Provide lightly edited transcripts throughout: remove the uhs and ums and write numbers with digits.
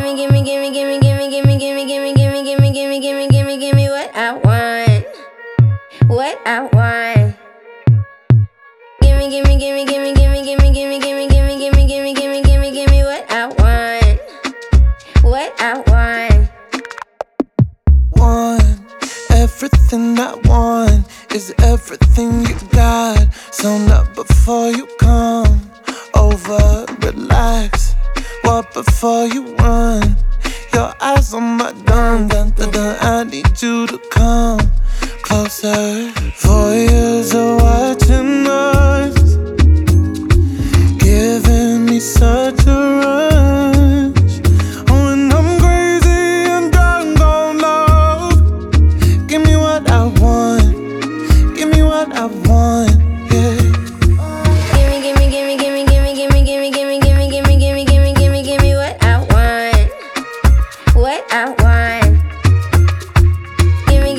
Give me what I want. What I want. Give me what I want. What I want. Want everything I want is everything you got. So not before you come over, relax. Walk before you run. Your eyes on my dun. I need you to come closer. 4 years of watching us, giving me such a rush. Oh, and I'm crazy and drunk on love. Give me what I want. Give me what I want. Yeah. Give me what I want. What I want. Give me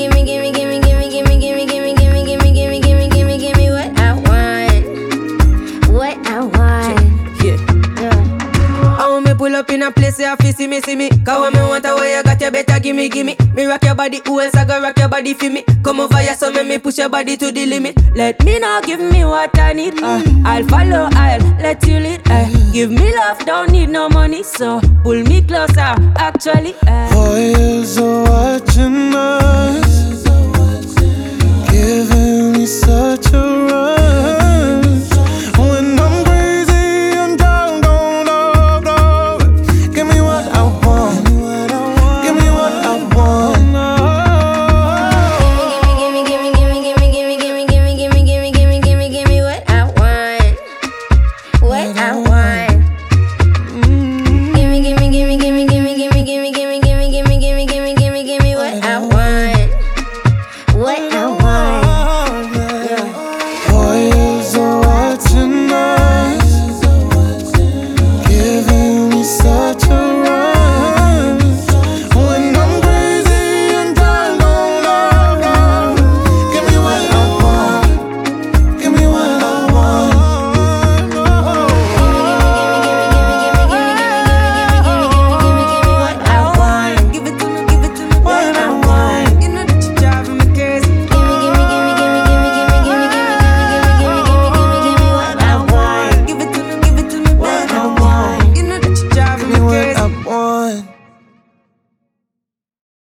what I want. What I want. Yeah. I want me pull up in a place where you see me. Cause when me want a way you got, you better gimme. Me rock your body, who else I go rock your body for me? Come over here, so make me push your body to the limit. Let me know, give me what I need. I'll follow, I'll let you lead. Give me love, don't need no money, so pull me closer, actually. 4 years of watching us, giving me such a rush.